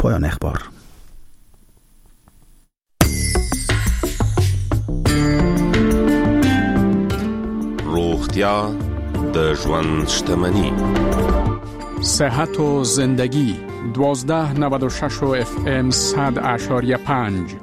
پایان اخبار. روغتیا د ژوند شتمنی. صحت و زندگی 1296 FM 100.5.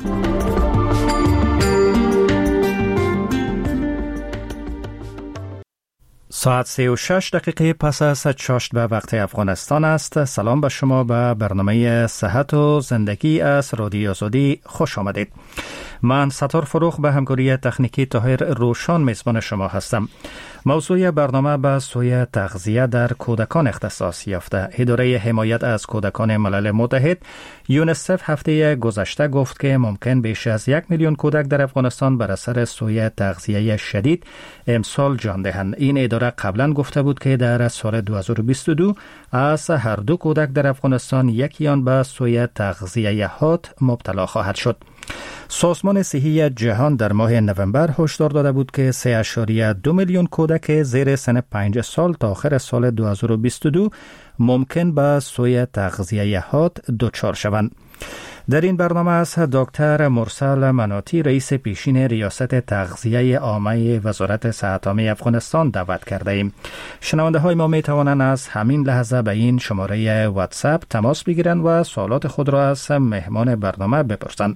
ساعت 36 دقیقه پس از چاشت به وقت افغانستان است. سلام به شما به برنامه صحت و زندگی از رادیو آزادی خوش آمدید. من ستار فروخ به همکاری تکنیکی طاهر روشان میزبان شما هستم. موضوع برنامه به سوی تغذیه در کودکان اختصاص یافته. اداره حمایت از کودکان ملل متحد یونیسف هفته گذشته گفت که ممکن بیش از 1 میلیون کودک در افغانستان بر اثر سوی تغذیه شدید امسال جان دهند. این اداره قبلا گفته بود که در سال 2022 از هر 2 کودک در افغانستان یکی آن به سوی تغذیه حاد مبتلا خواهد شد. سازمان صحی جهان در ماه نوامبر هشدار داده بود که 3.2 میلیون کودک زیر سن 5 سال تا آخر سال 2022 ممکن به سوی تغذیه حاد دچار شوند. در این برنامه از دکتر مرسل مناطی رئیس پیشین ریاست تغذیه عامه وزارت صحت عامه افغانستان دعوت کرده ایم. شنونده های ما می توانند از همین لحظه به این شماره واتساپ تماس بگیرند و سوالات خود را از مهمان برنامه بپرسند.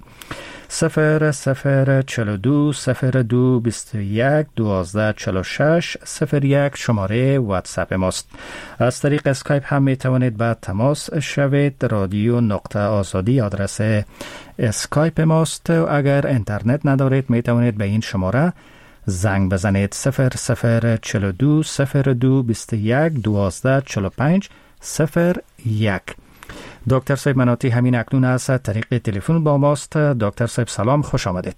0042 02 21 12 46 01 شماره واتساپ ماست. از طریق اسکایپ هم می توانید به تماس شوید. رادیو نقطه آزادی آدرس اسکایپ ماست. اگر اینترنت ندارید می توانید به این شماره زنگ بزنید. 0042 02 21 12 45 01. دکتر صاحب مناطی همین اکنون از طریق تلفن با ماست. دکتر صاحب سلام، خوش آمدید.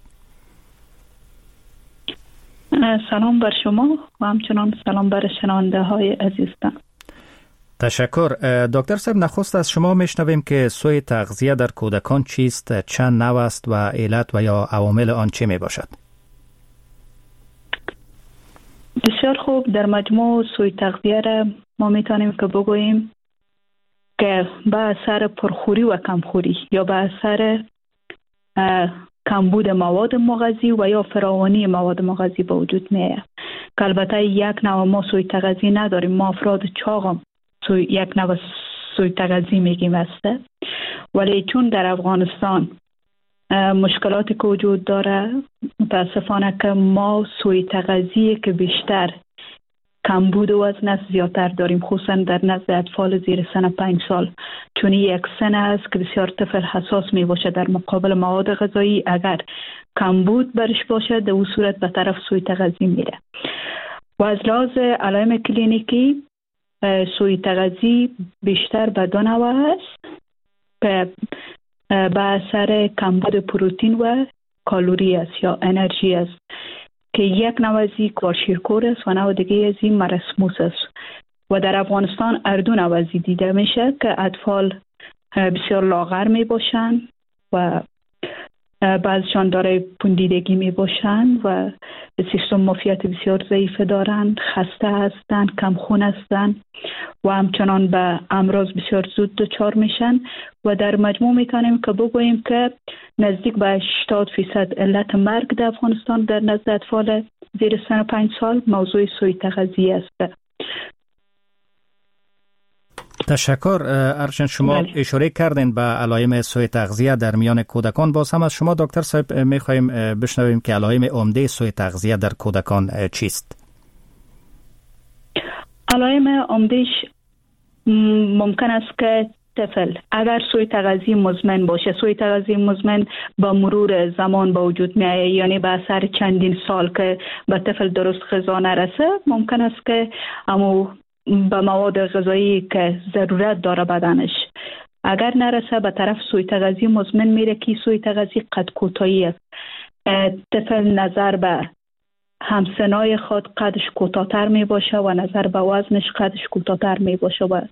سلام بر شما و همچنان سلام بر شنونده های عزیزتان. تشکر. دکتر صاحب نخست از شما میشنویم که سوی تغذیه در کودکان چیست، چند نوع است و علت و یا عوامل آن چه می باشد؟ بسیار خوب. در مجموع سوی تغذیه را ما میتونیم که بگوییم که به اثر پرخوری و کمخوری یا به اثر کمبود مواد مغذی و یا فراوانی مواد مغذی به وجود میاد. که البته یک نوع ما سوی تغذیه نداریم، ما افراد چاقم یک نوع سوی تغذیه میگیم است. ولی چون در افغانستان مشکلاتی که وجود داره، متاسفانه که ما سوی تغذیه که بیشتر کمبود وزن است زیادتر داریم، خصوصا در نزد اطفال زیر سن 5 سال، چون یک سن است که بسیار طفل حساس می باشه در مقابل مواد غذایی. اگر کمبود برش باشه در اون صورت به طرف سوی تغذیه میره. و از لحاظ علائم کلینیکی سوی تغذیه بیشتر به 2 نوع است که به اثر کمبود پروتئین و کالری است یا انرژی است، که یک نوع از این کوارشیرکور است و نوع دیگه از این مرسموس است. و در افغانستان اردو نوع از این دیده میشه که اطفال بسیار لاغر می باشن و بعضشان داره پوندیدگی می باشن و سیستم مافیت بسیار ضعیف دارند، خسته هستند، کم خون هستند و همچنان به امراض بسیار زود دچار میشن. و در مجموع میتونیم که بگوییم که نزدیک به 80% علت مرگ در افغانستان در نزد اطفال زیر سن 5 سال موضوع سوی تغذیه است. تشکر. ارشن شما اشاره کردین به علائم سوی تغذیه در میان کودکان. باز هم از شما دکتر صاحب میخوایم بشنویم که علائم عمده سوی تغذیه در کودکان چیست؟ علائم عمدهش ممکن است که طفل اگر سوی تغذیه مزمن باشه، سوی تغذیه مزمن با مرور زمان به وجود میاد، یعنی به اثر چندین سال که به طفل درست غذا نرسه، ممکن است که به مواد غذایی که ضرورت داره بدنش اگر نرسه به طرف سوی تغذیه مزمن میره که سوی تغذیه قد کوتاهی است. طفل نظر به همسنای خود قدش کوتاه‌تر می باشه و نظر به وزنش قدش کوتاه‌تر می باشه و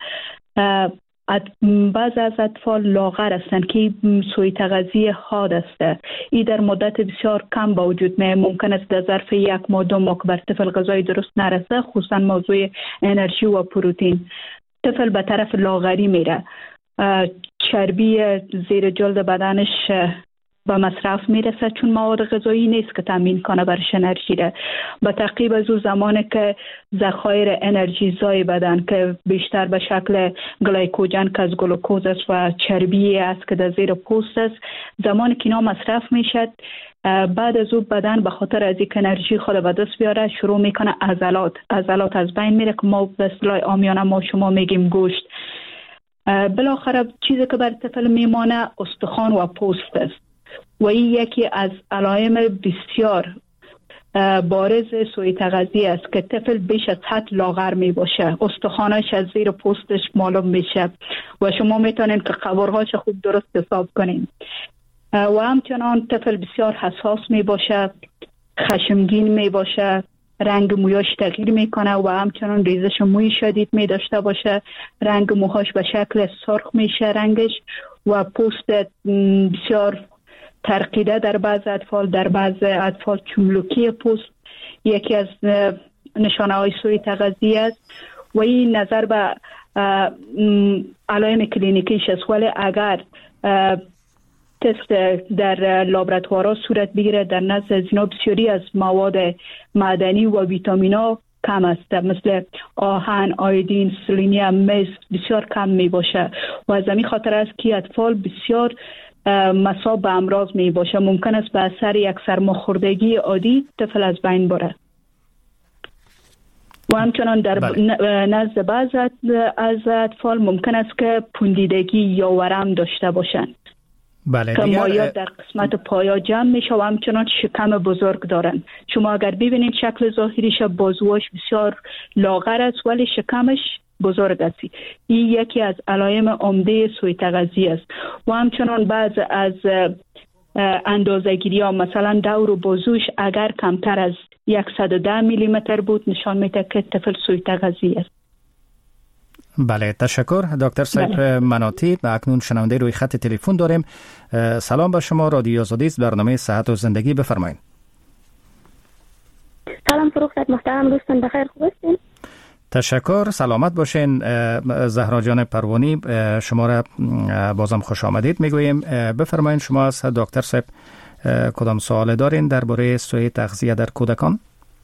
بعض از اطفال لاغر هستند که سوی تغذیه حاد است. این در مدت بسیار کم با وجود می ممکن است در ظرف 1 ماه 2 ماه بر طفل غذای درست نرسه، خصوصا موضوع انرژی و پروتئین. طفل به طرف لاغری میره. چربی زیر جلد بدنش به مصرف میرسه، چون مواد غذایی نیست که تامین کنه برش انرژی را. به تعقیب از اون زمانی که ذخایر انرژی زای بدن که بیشتر به شکل گلایکوژن که از گلوکوز است و چربی است که در زیر پوست است، زمانی که اینا مصرف میشد بعد از اون بدن به خاطر از اینکه انرژی خود به دست بیاره شروع میکنه عضلات از بین میره که ما به اصطلاح عامیانه ما شما میگیم گوشت. بالاخره چیزی که بر طفل میمانه استخوان و پوست است و این یکی از علائم بسیار بارز سوء تغذیه است که طفل بیش از حد لاغر می باشه، استخوانش از زیر پوستش معلوم میشه و شما میتونین که قبرهاش خوب درست حساب کنین. و همچنان طفل بسیار حساس می باشه، خشمگین می باشه، رنگ مویاش تغییر میکنه و همچنان ریزش موی شدید می داشته باشه، رنگ موهاش به شکل سرخ میشه رنگش و پوست بسیار ترقیده در بعض اطفال، در بعض اطفال چملوکی پوست یکی از نشانه های سوء تغذیه است و این نظر به علائم کلینیکیش است. ولی اگر تست در لابراتوارا صورت بگیره در نزد از اینا بسیاری از مواد معدنی و ویتامینا کم است، مثل آهن، آیودین، سلنیوم، مس بسیار کم می باشه و از همین خاطر است که اطفال بسیار مصاب به امراض می باشه. ممکن است به اثر یک سرماخوردگی عادی طفل از بین بره و همچنان در نزد بعض از اطفال ممکن است که پوندیدگی یا ورم داشته باشند که مایات در قسمت پایا جمع میشه و همچنان شکم بزرگ دارن. شما اگر ببینید شکل ظاهریش بازوهاش بسیار لاغر است ولی شکمش بزرگ است. این یکی از علائم عمده سوء تغذیه است و همچنان بعض از اندازه‌گیری ها مثلا دور و بازوش اگر کمتر از 110 میلیمتر بود نشان میده که طفل سوء تغذیه است. بله، تشکر دکتر صاحب مناطی. اکنون شنونده روی خط تلفن داریم. سلام به شما، رادیو آزادی است، برنامه صحت و زندگی، بفرمایید. سلام فروخت محترم، دوستان بخیر، خوب هستین؟ تشکر، سلامت باشین. زهرا جان پروانی شما را بازم خوش آمدید میگوییم. بفرمایید شما از دکتر صاحب کدام سوال دارین درباره سوء تغذیه در کودکان؟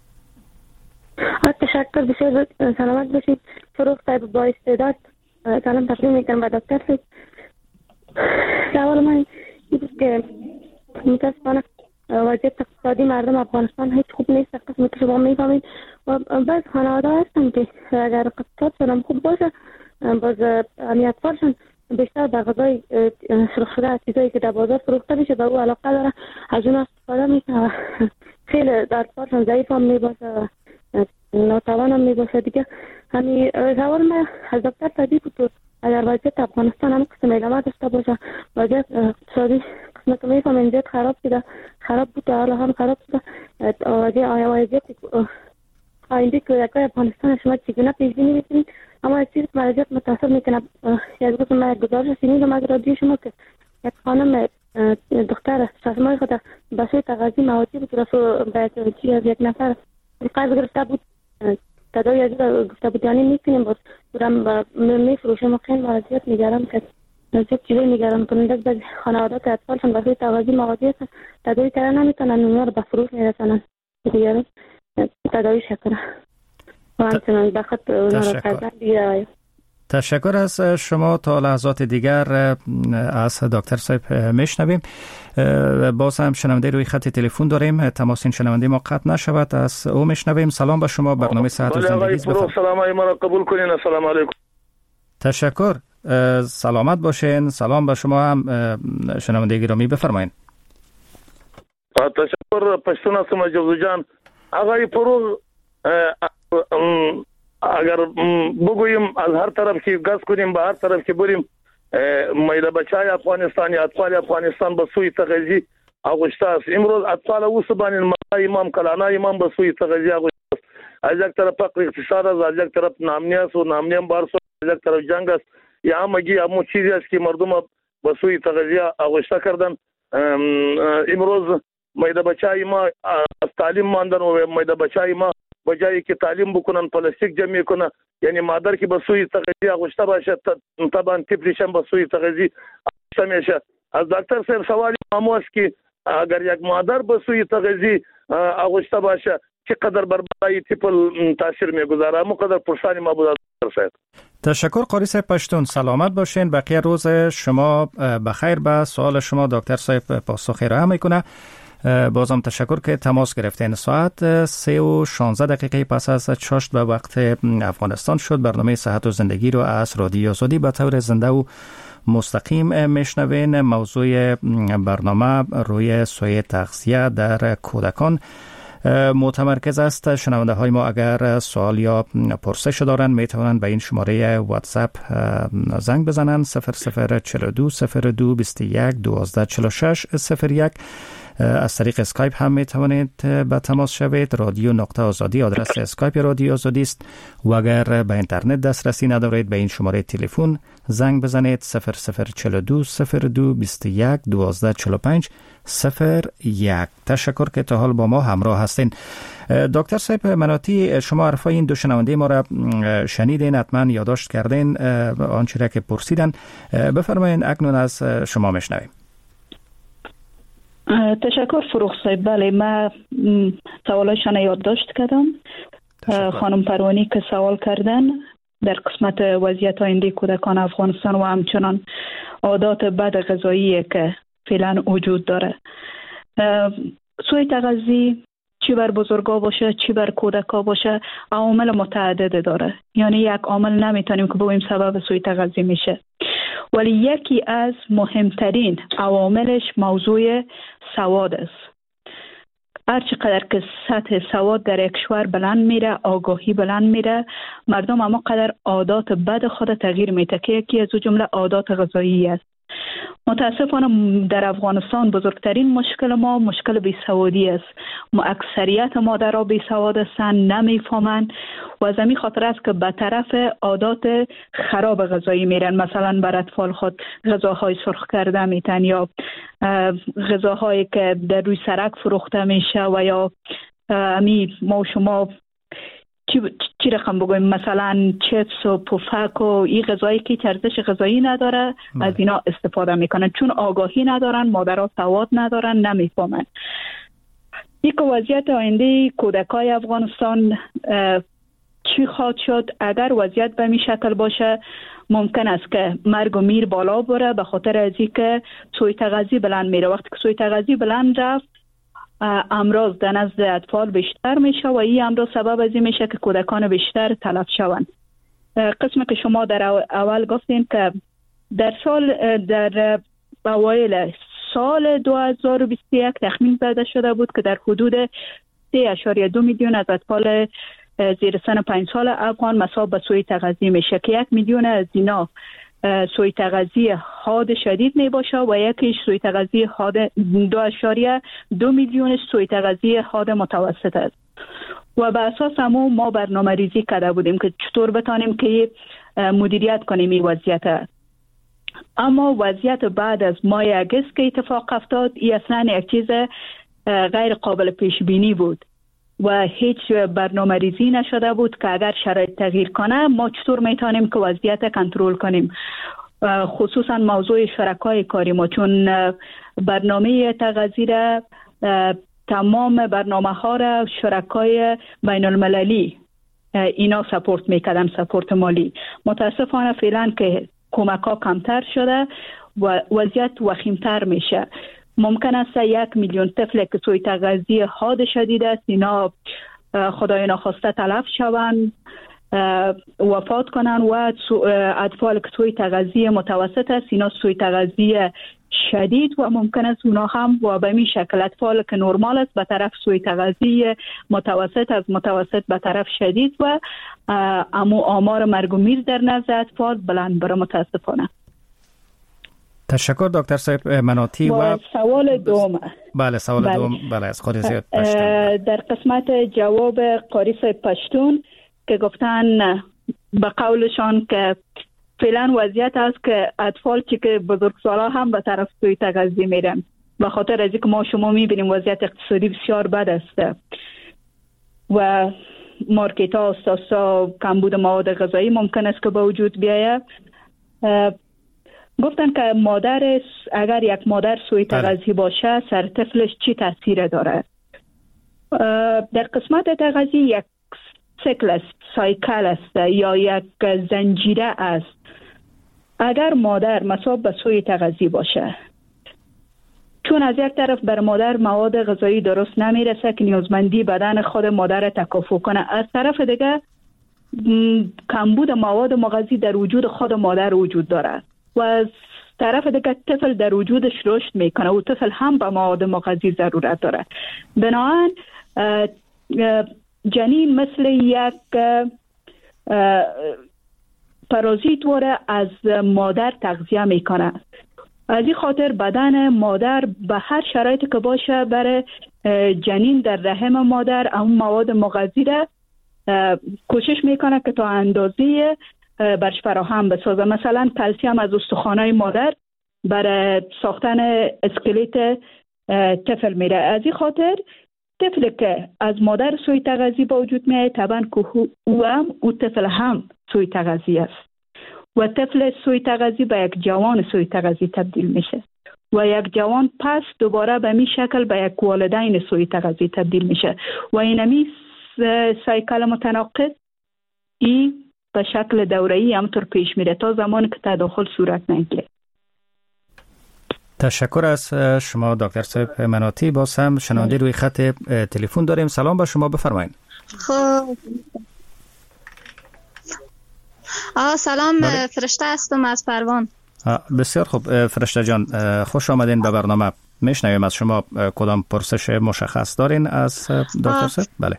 تشکر، بسیار سلامت باشید. فروخ صاحب با استعداد سلام تقدیم میکنم به دکتر صاحب. سوال من این بود که متاسفانه وضعیت اقتصادی مردم افغانستان هیچ خوب نیست، قسمت شما میفهمید و بعض خانواده هستن که اگر اقتصادشون خوب باشه باز اطفالشون بیشتر به غذای سرخ شده، چیزایی که در بازار فروخته میشه به او علاقه داره، از اون استفاده میکنه. خیلی اطفالشون ضعیف هم میباشه، ناتوان هم میباشه دیگه. همین سوال من از دکتر صاحب بود اگر وضعیت افغانستان هم قسم ادامه داشته باشه، وضعیت اقتصادی قسمت که میفهمین زیاد خراب بود حالا هم خراب شده، وضعیت آینده کودکای افغانستان شما چگونه پیش بینی میکنید؟ اما از چیز وضعیت متاثر میکنه. یک روز من گزارش شنیدم از رادیو شما که یک خانم دختر ششمای خود به سوی تغذیه موادی بود رفت به یک نفر قرض گرفته بود، تداوی از گفته بود یعنی میکنیم باز بودم میفروشم و خیلی وضعیت نگران کرد. نزدیک چیزی نگران کننده بعضی خانوادات اطفالشون به سوی تغذیه موادی هستن، تداوی کردن نمیتونن، اونها رو به فروش میرسنن دیگران تداوی شکنه و همچنان بخط اونها رو کردن دیگه. تشکر از شما. تا لحظات دیگر از دکتر صاحب میشنویم. باز هم شنونده روی خط تلفن داریم، تماس این شنونده ما قطع نشود، از او میشنویم. سلام به شما، برنامه صحت و زندگی. سلام علیکم، ما را قبول کنین. السلام علیکم. تشکر، سلامت باشین. سلام به شما هم شنونده گرامی، بفرمایید. تشکر. پشتون هستم جوزو جان. آقای فروغ، اگر بگوییم از هر طرف که گز کنیم به هر طرف که بریم میده بچای افغانستان یا اطفال افغانستان به سوی تغذیه آغشته است. امروز اطفال اوسبان امام کلانا امام به سوی تغذیه آغشته است. از یک طرف فقر اقتصاد است، از یک طرف نامنی است و نامنی هم بارس، از یک طرف جنگ است. یا همه چیزی است که مردم به سوی تغذیه آغشته کردن. امروز میده بچای ما از تعلیم ماندن و میده بچای ما به جایی که تعلیم بکنن پلاستیک جمع کنه، یعنی مادر که به سوی تغذیه آغشته باشه طبعا طفلشم به سوی تغذیه آغشته میشه. از دکتر صاحب سوال مامو است که اگر یک مادر به سوی تغذیه آغشته باشه چقدر بر بالای طفل تاثیر میگذاره؟ مقدر پرسانی ما بود دکتر صاحب. تشکر قاری صاحب پشتون، سلامت باشین. بقیه روز شما بخیر. به سوال شما دکتر صاحب پاسخ ارائه میکنه. بازم تشکر که تماس گرفتین. ساعت 3:16 پس از 6 به وقت افغانستان شد. برنامه صحت و زندگی رو از رادیو آزادی به طور زنده و مستقیم میشنوین. موضوع برنامه روی سوی تغذیه در کودکان متمرکز است. شنونده های ما اگر سوال یا پرسش دارن میتونن به این شماره واتساپ زنگ بزنن 0042 02 21 12 46 01. از طریق اسکایپ هم میتوانید به تماس شوید. رادیو نقطه آزادی آدرس اسکایپ رادیو آزادی است و اگر به اینترنت دسترسی ندارید به این شماره تلفن زنگ بزنید 0042 02 21 12 45 01. تشکر که تا حال با ما همراه هستین. دکتر صاحب مناطی، شما حرفای این دو شنونده ما را شنیدین، حتما یادداشت کردین آنچه را که پرسیدن. بفرمایید اکنون از شما میشنویم. تشکر فروغ صاحب. بله، من سوالشان یادداشت کردم. خانم پروانی که سوال کردن در قسمت وضعیت آینده کودکان افغانستان و همچنان عادات بد غذایی که فعلا وجود داره. سوء تغذیه چی بر بزرگا باشه چی بر کودکا باشه عوامل متعدد داره، یعنی یک عامل نمیتونیم که بگوییم سبب سوء تغذیه میشه، ولی یکی از مهمترین عواملش موضوع سواد است. هر چقدر که سطح سواد در یک کشور بلند میره، آگاهی بلند میره، مردم اما قدر عادات بد خود تغییر میده که یکی از جمله عادات غذایی است. متاسفانه در افغانستان بزرگترین مشکل ما مشکل بیسوادی است. اکثریت مادرها بیسواد هستند، نمیفهمند و از همین خاطر است که به طرف عادات خراب غذایی میرن. مثلا بر اطفال خود غذاهای سرخ کرده میتن یا غذاهایی که در روی سرک فروخته میشه و یا ما و شما چی رقم بگویم مثلا چپس و پفک و این غذایی که ارزش غذایی نداره از اینا استفاده میکنن چون آگاهی ندارن، مادرها سواد ندارن، نمیفهمن. یک وضعیت آینده کودکای افغانستان چی خواهد شد؟ اگر وضعیت به این شکل باشه ممکن است که مرگ و میر بالا بره به خاطر از اینکه سوء تغذیه بلند میره. وقتی که سوء تغذیه بلند رفت امراض در نزد اطفال بیشتر میشه و این امراض سبب از این میشه که کودکان بیشتر تلف شوند. قسمی که شما در اول گفتین که در اوایل سال 2021 تخمین زده شده بود که در حدود 3.2 میلیون از اطفال زیر سن 5 سال افغان مصاب به سوء تغذیه میشه که 1 میلیون از اینا سوء تغذیه حاد شدید می باشه و یکیش سوء تغذیه حاد 2.2 میلیون سوء تغذیه حاد متوسط است. و به اساس ما برنامه ریزی کرده بودیم که چطور بتانیم که مدیریت کنیم این وضعیت. اما وضعیت بعد از ماه اگست که اتفاق افتاد این اصلا یک چیز غیر قابل پیش بینی بود و هیچ برنامه ریزی نشده بود که اگر شرایط تغییر کنه ما چطور میتونیم که وضعیت کنترل کنیم، خصوصا موضوع شرکای کاری ما، چون برنامه تغذیه را تمام برنامه ها را شرکای بین المللی اینا سپورت میکردن، سپورت مالی. متاسفانه فعلا که کمک ها کمتر شده و وضعیت وخیمتر میشه. ممکن است 1 میلیون طفل که سوء تغذیه حاد شدید است اینا خدای ناخواسته تلف شوند، وفات کنن و اطفال که سوء تغذیه متوسط است اینا سوء تغذیه شدید و ممکن است اونا هم و به این شکل اطفال که نرمال است به طرف سوء تغذیه متوسط، از متوسط به طرف شدید و آمار مرگ و میر در نزد اطفال بلند بره متاسفانه. تشکر دکتر صاحب مناطی. و سوال دوم. بله سوال دوم بله از قاری صاحب پشتون. در قسمت جواب قاری صاحب پشتون که گفتن به قولشان که فعلا وضعیت است که اطفال چی که بزرگسالا هم به طرف سوء تغذیه میرن به خاطر از اینکه ما شما میبینیم وضعیت اقتصادی بسیار بد است و مارکت ها اساسا کمبود مواد غذایی ممکن است که به وجود بیاید. گفتن که اگر یک مادر سوی تغذی باشه سر طفلش چی تاثیر داره؟ در قسمت تغذی یک سیکل است، سایکل است یا یک زنجیره است. اگر مادر مصاب به سوی تغذی باشه، چون از یک طرف بر مادر مواد غذایی درست نمیرسه که نیازمندی بدن خود مادر تکافو کنه، از طرف دیگه کمبود مواد مغذی در وجود خود مادر وجود داره و از طرف دیگه طفل در وجودش رشد میکنه و طفل هم به مواد مغذی ضرورت داره. بنابراین جنین مثل یک پارازیت واره از مادر تغذیه میکنه. از این خاطر بدن مادر به هر شرایطی که باشه برای جنین در رحم مادر اون مواد مغذی را کوشش میکنه که تا اندازه برش فراهم بسازه. مثلا کلسیم از استخوانهای مادر برای ساختن اسکلت طفل میره. از این خاطر طفل که از مادر سوی تغذی با وجود میاد طبعا که او طفل هم سوی تغذی است و طفل سوی تغذی به یک جوان سوی تغذی تبدیل میشه و یک جوان پس دوباره به می شکل به یک والدین سوی تغذی تبدیل میشه و اینمی سایکل متناقض ای به شکل دوره‌ای همطور پیش میره تا زمانی که تداخل صورت نگیره. تشکر از شما دکتر صاحب مناطی. باز هم شنونده روی خط تلفن داریم. سلام به شما، بفرمایید. خب سلام. بله. فرشته هستم از پروان. بسیار خوب فرشته جان، خوش آمدین به برنامه. میشنویم از شما کدام پرسش مشخص دارین از دکتر صاحب؟ بله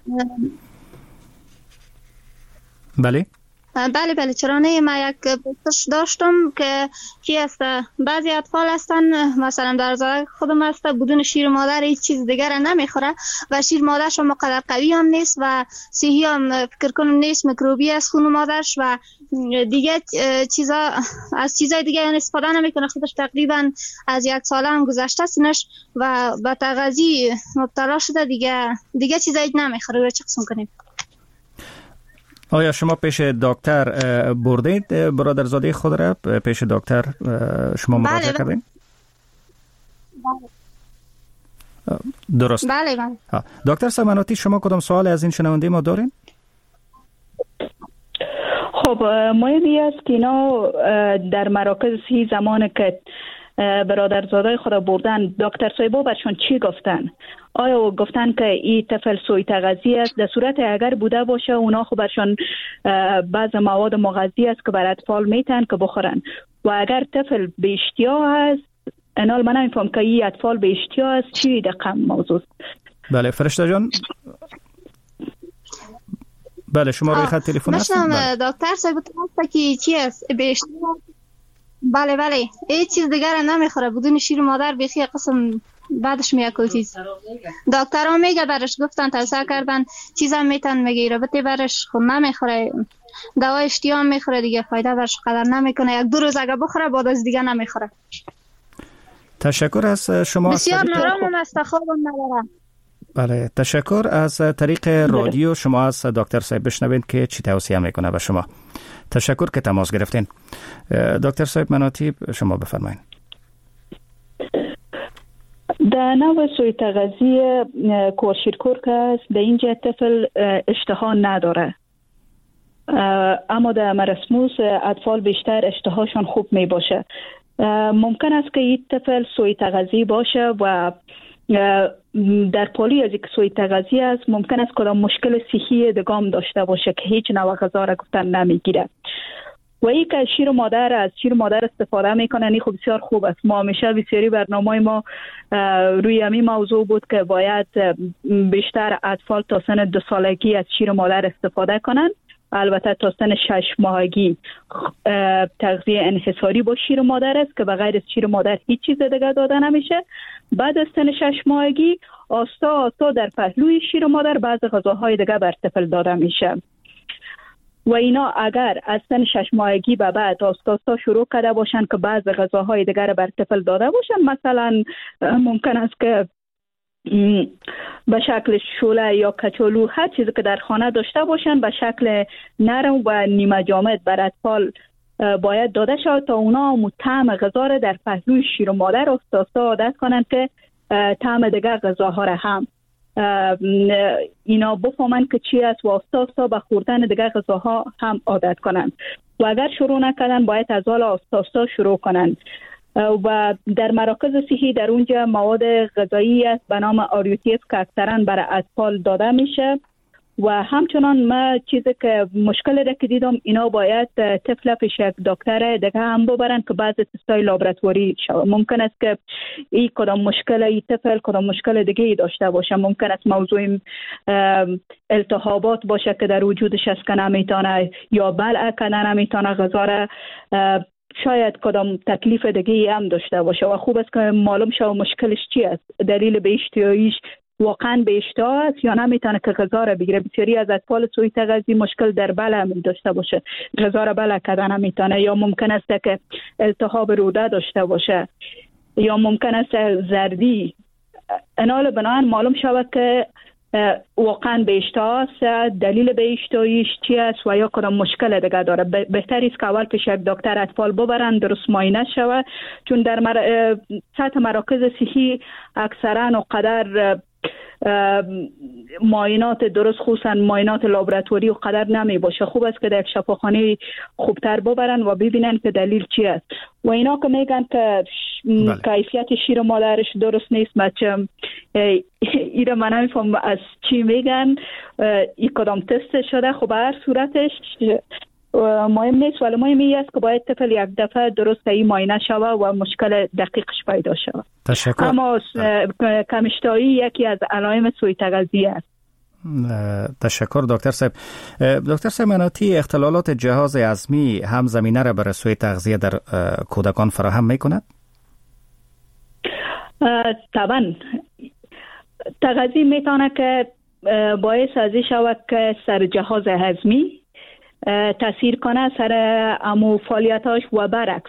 بله بله چرا نه. من یک پرسش داشتم که کی است. بعضی اطفال هستن مثلا در زایق خودم هست بدون شیر مادر هیچ چیز دیگر نمیخوره و شیر مادرش هم مقدر قوی هم نیست و صحی هم فکر کنم نیست، میکروبی است خون مادرش و دیگه چیزای دیگه استفاده نمیکنه. خودش تقریبا از 1 ساله هم گذشته سنش و به تغذیه مبتلا شده، دیگه چیزایی نمیخوره. چه قسم کنیم؟ آیا شما پیش دکتر بردید برادرزاده خود را؟ پیش دکتر شما مراجعه کردین؟ درست. بله. دکتر سمناتی، شما کدام سوال از این شنونده ما دارین؟ خب مهمی است که اینا در مراکز صحی زمان که برادرزاده خود بردن دکتر صاحبا برشان چی گفتن؟ آیا گفتن که این طفل سوی تغذی است؟ در صورت اگر بوده باشه اونا خب برشان بعض مواد مغذی است که بر اطفال میتن که بخورن و اگر طفل به اشتیاه است، انال من نمیفهم که این اطفال به اشتیاه است چی دقیقا موضوع؟ بله فرشته جان. بله شما روی خط تلفن هستید؟ دکتر صاحب گفت که چی است به اشتیاه؟ بله هیچ چیز دیگر نمیخوره بدون شیر مادر. بخی قسم بعدش میاکل چیز دکترها میگه برش گفتن توصیه کردن چیزا میتن میگیره بته برش خود نمیخوره. دوا اشتیاه میخوره دیگه فایده برش قدر نمیکنه. 1-2 روز اگه بخوره بعد از دیگه نمیخوره. تشکر از شما. بسیار نرم است، خوابم نداره. بله تشکر. از طریق رادیو شما از دکتر صاحب بشنوید که چی توصیه میکنه به شما. تشکر که تماس گرفتین. دکتر صاحب مناطی شما بفرمایید. در نوع سوی تغذی کوشیرکور که است در اینجا طفل اشتها نداره، اما در مرسموس اطفال بیشتر اشتهاشون خوب می باشه. ممکن است که این طفل سوی تغذی باشه و در پالی از یک سوی تغذی است ممکن است کدام مشکل صحی دگام داشته باشه که هیچ نوع غذا را گفتن نمیگیره و این که شیر مادر از شیر مادر استفاده میکنه. این خب بسیار خوب است. ما همیشه بسیاری برنامه ما روی همین موضوع بود که باید بیشتر اطفال تا سن 2 سالگی از شیر مادر استفاده کنن. البته تا سن 6 ماهگی تغذیه انحصاری با شیر مادر است که بغیر از شیر مادر هیچ چیز دیگه داده نمیشه. بعد از سن 6 ماهگی آستا در پهلوی شیر مادر بعض غذاهای دیگه بر طفل داده میشه و اینا اگر از سن 6 ماهگی به بعد آستا شروع کرده باشن که بعض غذاهای دیگر بر طفل داده باشن، مثلا ممکن است که به شکل شوله یا کچالو، هر چیزی که در خانه داشته باشن به شکل نرم و نیمه جامد بر اطفال باید داده شود تا اونا طعم غذا را در پهلوی شیر و مادر آستاستا عادت کنند که طعم دیگر غذاها را هم اینا بفهمند که چی است و آستاستا به خوردن دیگر غذاها هم عادت کنند. و اگر شروع نکردن باید از حال آستاستا شروع کنند. و در مراکز صحی در اونجا مواد غذایی است به نام آریوتیس که اکثرا برای اطفال داده میشه. و همچنان ما چیزی که مشکل را که دیدم اینا باید طفل پیش یک دکتر دیگه هم ببرن که بعضی تستای لابراتواری شود. ممکن است که این کدام مشکل ای طفل کدام مشکل دیگه ای داشته باشه. ممکن است موضوع التهابات باشه که در وجودش است که نمیتونه، یا بلع که نمیتونه غذا را، شاید کدام تکلیف دیگه هم داشته باشه و خوب است که معلوم شود مشکلش چی است، دلیل به اشتیاییش واقعا به اشتها است یا نمیتونه که غذا را بگیره. بسیاری از اطفال سوی تغذی مشکل در بلع داشته باشه، غذا را بلع کردن نمیتونه، یا ممکن است که التهاب روده داشته باشه، یا ممکن است زردی. انال بنابراین معلوم شود که واقعا به اشتها است، دلیل به اشتهاییش چی است و یا کدام مشکل دیگه داره. بهتر است که اول پیش یک دکتر اطفال ببرن درست معاینه شود، چون در سطح مراکز صحی اکثرا و قدر معاینات درست، خصوصا معاینات لابراتواری و قدر نمی باشه. خوب است که در یک شفاخانه خوبتر ببرن و ببینن که دلیل چی است. و اینا که میگن که کیفیت شیر مادرش درست نیست، بچه ایره من نمیفهم از چی میگن، این کدام تست شده. خب هر صورتش مهم نیست، ولی مهم است که باید طفل یک دفعه درست این معاینه شود و مشکل دقیقش پیدا شود. تشکر. اما کم‌اشتهایی یکی از علائم سوء تغذیه است. تشکر دکتر صاحب. دکتر صاحب، مناطی اختلالات جهاز هضمی هم زمینه را برای سوء تغذیه در کودکان فراهم میکند؟ طبعا تغذیه میتونه که باعث ازی شود که سر جهاز هضمی تاثیر کنه، سر امو فعالیتاش، و برعکس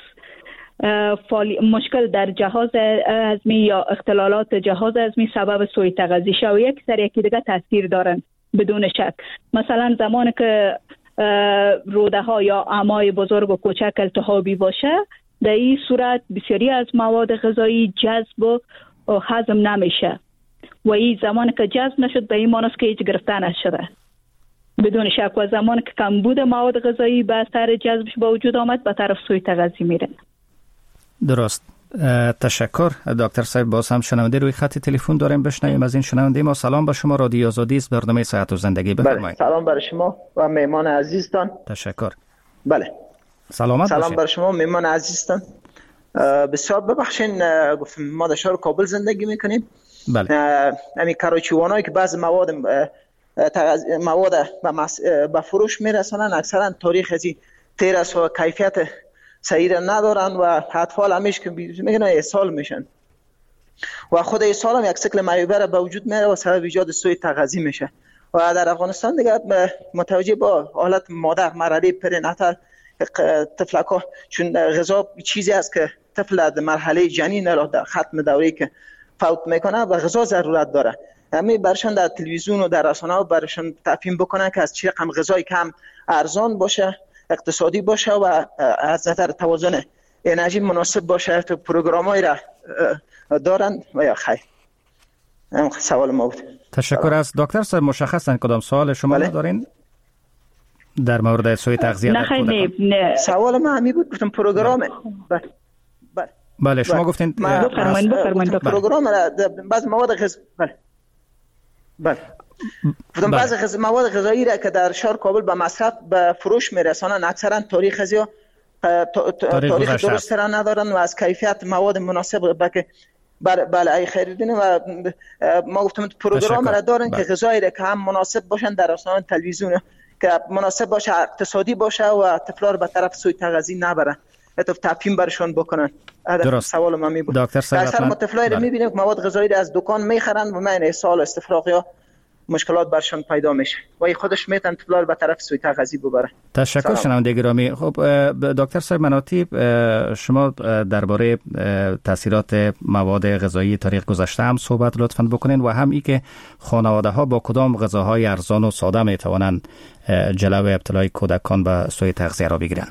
مشکل در جهاز هضمی یا اختلالات جهاز هضمی سبب سوء تغذیه شود و یک سر یکی دیگه تاثیر دارن بدون شک. مثلا زمانی که روده ها یا امعای بزرگ و کوچک التهابی باشه، در این صورت بسیاری از مواد غذایی جذب و هضم نمیشه و این زمانی که جذب نشد به این معنی است که هیچ گرفته نشده بدون شک. و زمانی که کمبود مواد غذایی به اثر جذبش با وجود آمد به طرف سوء تغذیه میره. درست. تشکر دکتر صاحب. باز هم شنونده روی خط تلفن داریم، بشنویم از این شنونده ما. سلام به شما، رادیو آزادی است، برنامه صحت و زندگی، بفرمایید. سلام بر شما و مهمان عزیزتان. تشکر. بله. سلام بر شما مهمان عزیزتان. بسیار ببخشین، گفتم ما در شهر کابل زندگی میکنیم. بله. همین کراچیوانایی که بعض مواد به فروش میرسونن اکثرا تاریخ ازی تیر است و کیفیت صحیح ندارن و اطفال همیشه که میگن اسهال میشن و خود اسهال هم یک شکل معیوبه به وجود میاره و سبب ایجاد سوء تغذیه میشه. و در افغانستان دیگه متوجه با حالت مادر مرحله پریناتال طفلکا، چون غذا چیزی است که طفل در مرحله جنین در ختم دوره که فوت میکنه به غذا ضرورت داره. همین برشان در تلویزیون و در رسانه‌ها برشان تفهیم بکنن که از چه رقم غذای کم ارزان باشه، اقتصادی باشه و از نظر توازن انرژی مناسب باشه. تو پروگرامایی را دارن و یا خیر. سوال ما بود. تشکر از دکتر صاحب. مشخصاً کدام سوال شما دارین در مورد سوء تغذیه در کودکان؟ نه. سوال ما همین بود، گفتم پروگرام. بله شما گفتین بفرمایید پروگرام را بعض مواد غذایی بعض مواد غذایی را که در شهر کابل به مصرف به فروش میرسانن اکثرا تاریخ ازیا تاریخ درست را ندارن و از کیفیت مواد مناسب که بله ای خریدین و ما گفتم پروگرام را دارن که غذایی را که هم مناسب باشن در رسانه‌های تلویزیون که مناسب باشه، اقتصادی باشه و طفلا رو به طرف سوء تغذیه نبره. تفهیم برشون بکنن. درست. سوال ما می بود. دکتر صاحب اکثر ما طفلایی رو میبینیم که مواد غذایی رو از دکان میخرن و من اسهال استفراغ یا مشکلات برشان پیدا میشه و این خودش میتونه طفلا رو به طرف سوی تغذیه ببره. تشکر شنونده گرامی. خب دکتر صاحب مناطی، شما درباره تاثیرات مواد غذایی تاریخ گذشته هم صحبت لطفاً بکنین و هم ای که خانواده ها با کدام غذاهای ارزان و ساده میتوانند جلوی ابتلای کودکان به سوء تغذیه را بگیرند.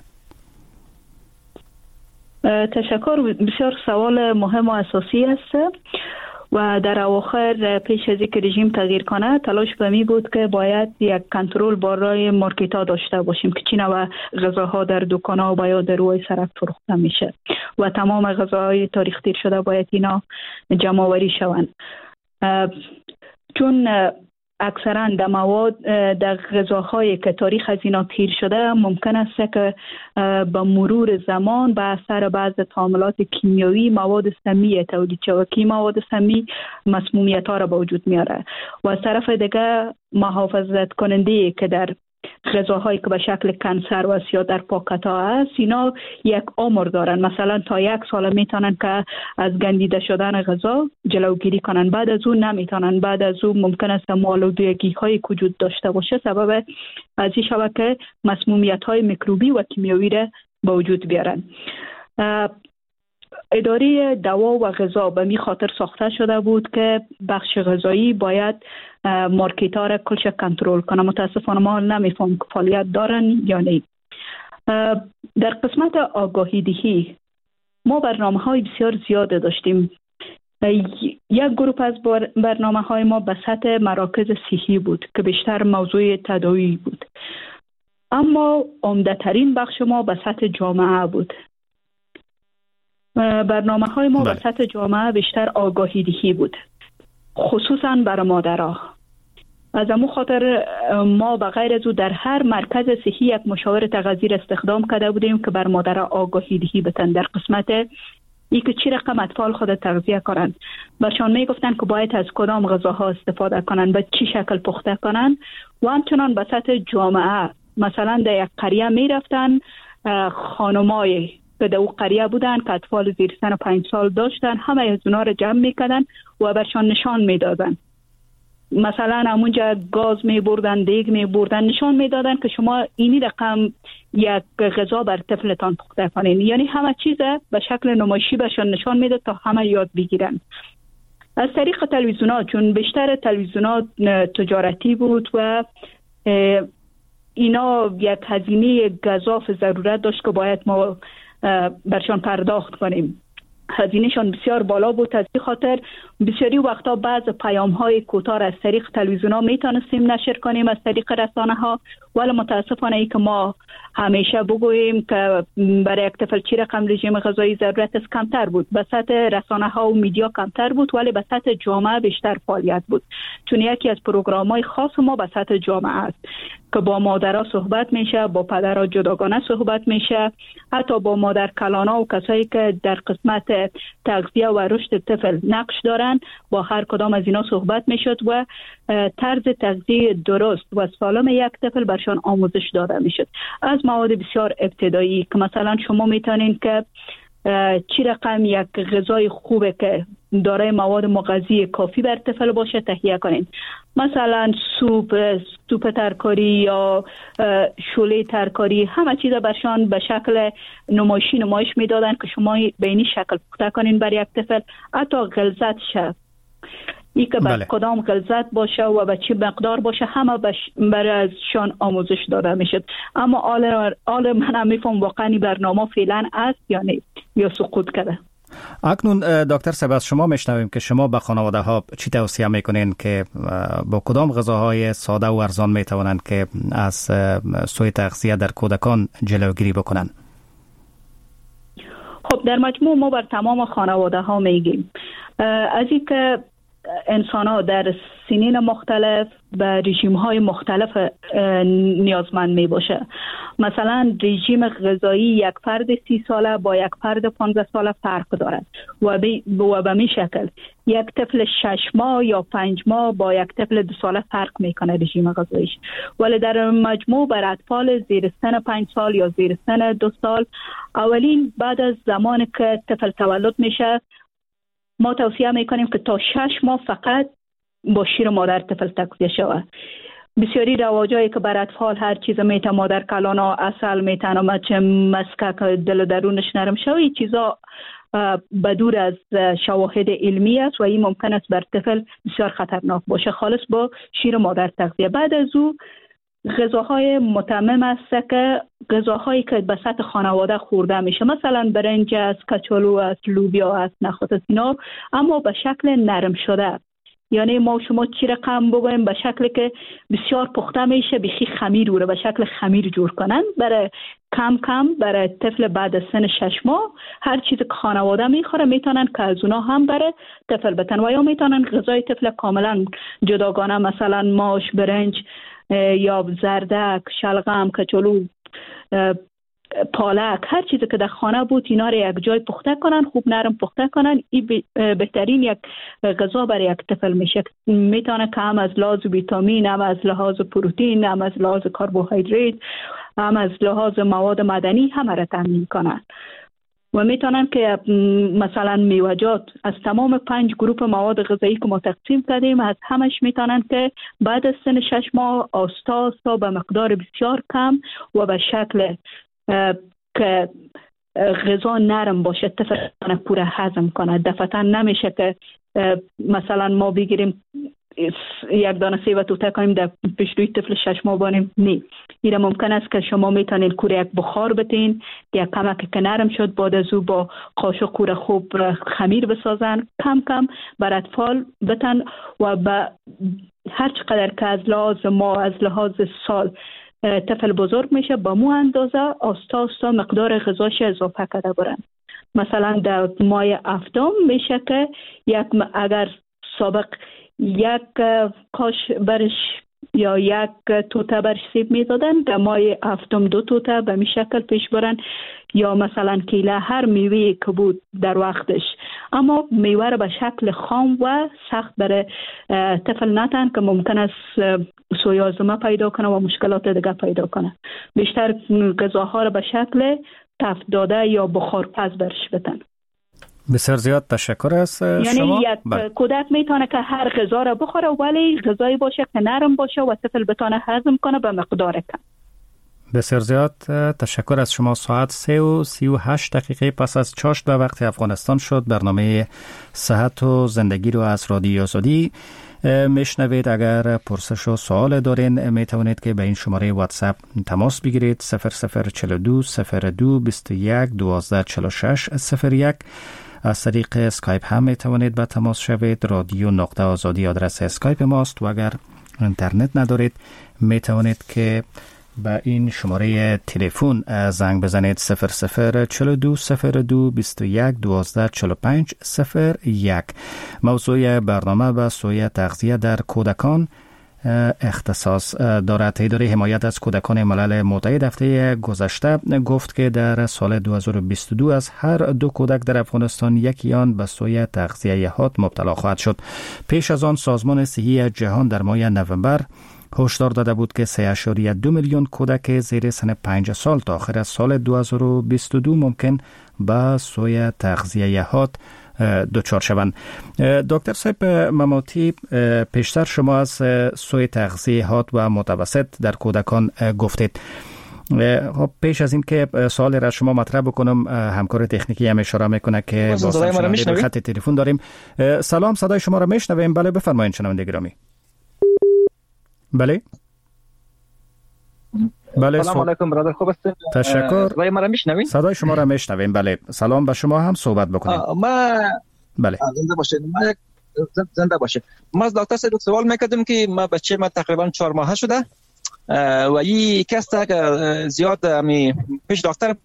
تشکر. بسیار سوال مهم و اساسی است و در اواخر پیش از اینکه رژیم تغییر کنه تلاش به می بود که باید یک کنترل برای مارکت ها داشته باشیم که چی نوع غذاها در دکان ها و یا در روی سرک فروخته میشه و تمام غذاهای تاریخ تیر شده باید اینا جمع آوری شوند، چون اکثرا در مواد در غذاهایی که تاریخ از اینا تیر شده ممکن است که با مرور زمان به اثر بعض تعاملات کیمیایی مواد سمی تولید شود که مواد سمی مسمومیت ها را به وجود میاره و از طرف دیگه محافظت کننده که در غذاهایی که به شکل کنسرو است یا در پاکت ها است اینا یک عمر دارن، مثلا تا 1 سال میتونن که از گندیده شدن غذا جلوگیری کنن، بعد از اون نمیتونن، بعد از اون ممکن است آلودگی های وجود داشته باشه سبب از این شود که مسمومیت های میکروبی و کیمیایی را به وجود بیارن. اداره دوا و غذا به می خاطر ساخته شده بود که بخش غذایی باید مارکت ها را کلش کنترل کنه. متاسفانه ما نمیفهم که فعالیت دارن یا نه. در قسمت آگاهی دهی ما برنامه های بسیار زیاد داشتیم. یک گروه از برنامه های ما به سطح مراکز صحی بود که بیشتر موضوع تداوی بود، اما عمده ترین بخش ما به سطح جامعه بود. برنامه های ما به سطح جامعه بیشتر آگاهی دهی بود، خصوصا برای مادرها. از امو خاطر ما به غیر از او در هر مرکز صحی یک مشاور تغذیه استخدام کرده بودیم که بر مادرها آگاهی دهی بتن در قسمت ای که چی رقم اطفال خود تغذیه کنند. برشان می گفتن که باید از کدام غذاها استفاده کنند، به چی شکل پخته کنند و همچنان به سطح جامعه. مثلا در یک قریه می رفتن خانمای که در او قریه بودن که اطفال زیر سن 5 سال داشتن، همه از اونا رو جمع میکردن و برشان نشان میدادن. مثلا همونجا گاز میبردن، دیگ میبردن، نشان میدادن که شما اینی رقم یک غذا بر طفلتان پخته کنین. یعنی همه چیز به شکل نمایشی برشان نشان میداد تا همه یاد بگیرن. از طریق تلویزیونات، چون بیشتر تلویزیونات تجارتی بود و اینا یک هزینه گزاف ضرورت داشت که باید ما برشان پرداخت کنیم. هزینه‌شان بسیار بالا بود. از این خاطر بسیاری وقتا بعض پیام‌های کوتاه از طریق تلویزیون‌ها میتونستیم نشر کنیم از طریق رسانه‌ها، ولی متاسفانه ای که ما همیشه بگوییم که برای یک طفل چی رقم رژیم غذایی ضرورت است کمتر بود. به سطح رسانه‌ها و میدیا کمتر بود ولی به سطح جامعه بیشتر فعالیت بود، چون یکی از پروگرام‌های خاص ما به سطح جامعه است که با مادرها صحبت میشه، با پدرها جداگانه صحبت میشه، حتی با مادر کلانا و کسایی که در قسمت تغذیه و رشد طفل نقش دارن با هر کدام از اینا صحبت میشد و طرز تغذیه درست و سالم یک طفل برشان آموزش داده میشد. از مواد بسیار ابتدایی که مثلا شما میتونین که چی رقم یک غذای خوبه که دارای مواد مغذی کافی بر طفل باشه تهیه کنین. مثلا سوپ ترکاری یا شوله ترکاری، همه چیز برشان به شکل نمایش میدادن که شما به این شکل پخته کنین بر یک طفل. حتی غلظت شه، ای که بله. کدام غلظت باشه و به چه مقدار باشه همه برایشان آموزش داده میشد. اما آل من هم میفهم واقعا برنامه فعلا است یا نه یا سقوط کرده. اکنون دکتر صاحب شما میشنویم که شما به خانواده ها چی توصیه میکنین که با کدام غذاهای ساده و ارزان میتوانند که از سوء تغذیه در کودکان جلوگیری بکنن؟ خب در مجموع ما بر تمام خانواده ها میگیم از این که انسان ها در سنین مختلف به رژیم های مختلف نیازمند می باشه. مثلا رژیم غذایی یک فرد 30 ساله با یک فرد 15 ساله فرق دارد و به می شکل یک طفل 6 ماه یا 5 ماه با یک طفل 2 ساله فرق میکنه رژیم غذاییش. ولی در مجموع بر اطفال زیر سن 5 سال یا زیر سن 2 سال اولین بعد از زمان که طفل تولد میشه ما توصیه میکنیم که تا 6 ماه فقط با شیر مادر طفل تغذیه شود. بسیاری رواجایی که بر اطفال هر چیز میته مادر کلانا اصل میتن و مسکک دل درونش نرم شود، این چیزا بدور از شواهد علمی است و این ممکن است بر طفل بسیار خطرناک باشه. خالص با شیر مادر تغذیه. بعد از او غذاهای متمم است که غذاهایی که به سطح خانواده خورده میشه، مثلا برنج است، کچالو است، لوبیا است، نخود است، اینا اما به شکل نرم شده. یعنی ما شما چی رقم بگویم به شکلی که بسیار پخته میشه، بخی خمیر رو به شکل خمیر جور کنن برای کم کم برای طفل بعد از سن 6 ماه. هر چیز که خانواده میخوره میتونن که از اونا هم برای طفل بتن و یا میتونن غذای طفل کاملا جداگانه، مثلا ماش، برنج یا زردک، شلغم، کچالو، پالک، هر چیزی که در خانه بود اینا رو یک جای پخته کنن، خوب نرم پخته کنن. این بهترین یک غذا برای یک طفل میشه. میتونه که هم از لحاظ ویتامین، هم از لحاظ پروتئین، هم از لحاظ کربوهیدرات، هم از لحاظ مواد معدنی همه را تامین کنن. و میتونن که مثلا میوه‌جات از تمام 5 گروه مواد غذایی که ما تقسیم کردیم از همش میتونن که بعد از سن 6 ماه آستا آستا به مقدار بسیار کم و به شکل که غذا نرم باشه طفل پوره هضم کنه. دفعتا نمیشه که مثلا ما بگیریم یک دانه سیب توته کنیم در پیشروی طفل 6 ماه بانیم. نه، این ممکن است که شما میتونید کوره یک بخار بتین یک کمک که نرم شد، بعد از او با قاشق کوره خوب خمیر بسازن، کم کم بر اطفال بتن و به هر چقدر که از لحاظ ما از لحاظ سال طفل بزرگ میشه با مو اندازه آستا آستا مقدار غذاش اضافه کرده برن. مثلا در ماه هفتم میشه که اگر سابق یک کاش برش یا یک توته برش سیب میدادن، در ماه هفتم 2 توته به می شکل پیش برن، یا مثلا کیله هر میوه که بود در وقتش، اما میوه رو به شکل خام و سخت برای طفل نتن که ممکن است سویازمه پیدا کنه و مشکلات دیگه پیدا کنه. بیشتر غذاها رو به شکل تفت داده یا بخارپز برش بدن. بسیار زیاد تشکر از شما. یعنی یک کودک میتونه که هر غذا را بخوره ولی غذایی باشه که نرم باشه و طفل بتونه هضم کنه به مقدار کم. بسیار زیاد تشکر از شما. ساعت 3:38 پس از چاشت به وقت افغانستان شد. برنامه صحت و زندگی رو از رادیو آزادی میشنوید. اگر پرسش و سوال دارین میتونید که به این شماره واتساپ تماس بگیرید 0042 02 21 12 46 01. از طریق اسکایپ هم میتوانید به تماس شوید. رادیو نقطه آزادی آدرس اسکایپ ماست و اگر اینترنت ندارید میتوانید که به این شماره تلفن زنگ بزنید 0042 02 21 12 45 01. موضوع برنامه به سوی تغذیه در کودکان اختصاص دارد. اداره حمایت از کودکان ملل متحد هفته گذشته گفت که در سال 2022 از هر 2 کودک در افغانستان یکی آن به سوی تغذیه یهات مبتلا خواهد شد. پیش از آن سازمان صحی جهان در ماه نوامبر هشدار داده بود که 3.2 میلیون کودک زیر سن 5 سال تا آخر سال 2022 ممکن به سوی تغذیه یهات دچار شوند. دکتر صاحب مماتی، پیشتر شما از سوی تغذیه یهات و متوسط در کودکان گفتید. پیش از این که سوال را شما مطرح بکنم، همکار تکنیکی هم اشاره میکنه که با شنونده خط تلفن داریم. سلام، صدای شما را میشنویم. بله بفرمایید شنونده گرامی. بله بله. سلام علیکم برادر، خوب هستین؟ تشکر. صدای ما را میشنوین؟ صدای شما را میشنویم. بله سلام به شما هم، صحبت بکنید. بله زنده باشید. زنده باشید. ما از دکتر صاحب سوال میکردیم که ما بچه ما تقریبا 4 ماهه شده و این کس که زیاد پیش دکتر.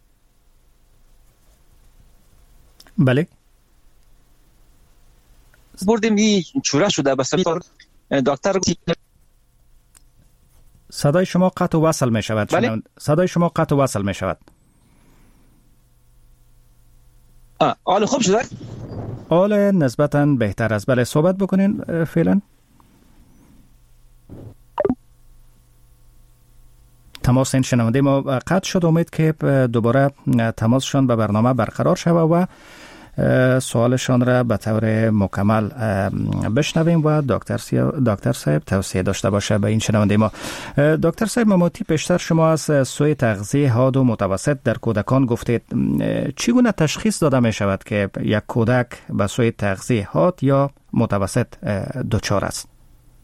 بله بردیم این چوره شده بس دکتر. صدای شما قطع و وصل می شود. بله؟ صدای شما قطع و وصل می شود. حال خوب شده؟ حال نسبتاً بهتر است. بله صحبت بکنین فعلا. تماس این شنونده ما قطع شد. امید که دوباره تماسشان به برنامه برقرار شود و سوالشان را به طور مکمل بشنویم و دکتر صاحب توصیه داشته باشه به این شنونده ما. دکتر صاحب مماتی، پیشتر شما از سوء تغذیه حاد و متوسط در کودکان گفتید. چگونه تشخیص داده می شود که یک کودک به سوء تغذیه حاد یا متوسط دچار است؟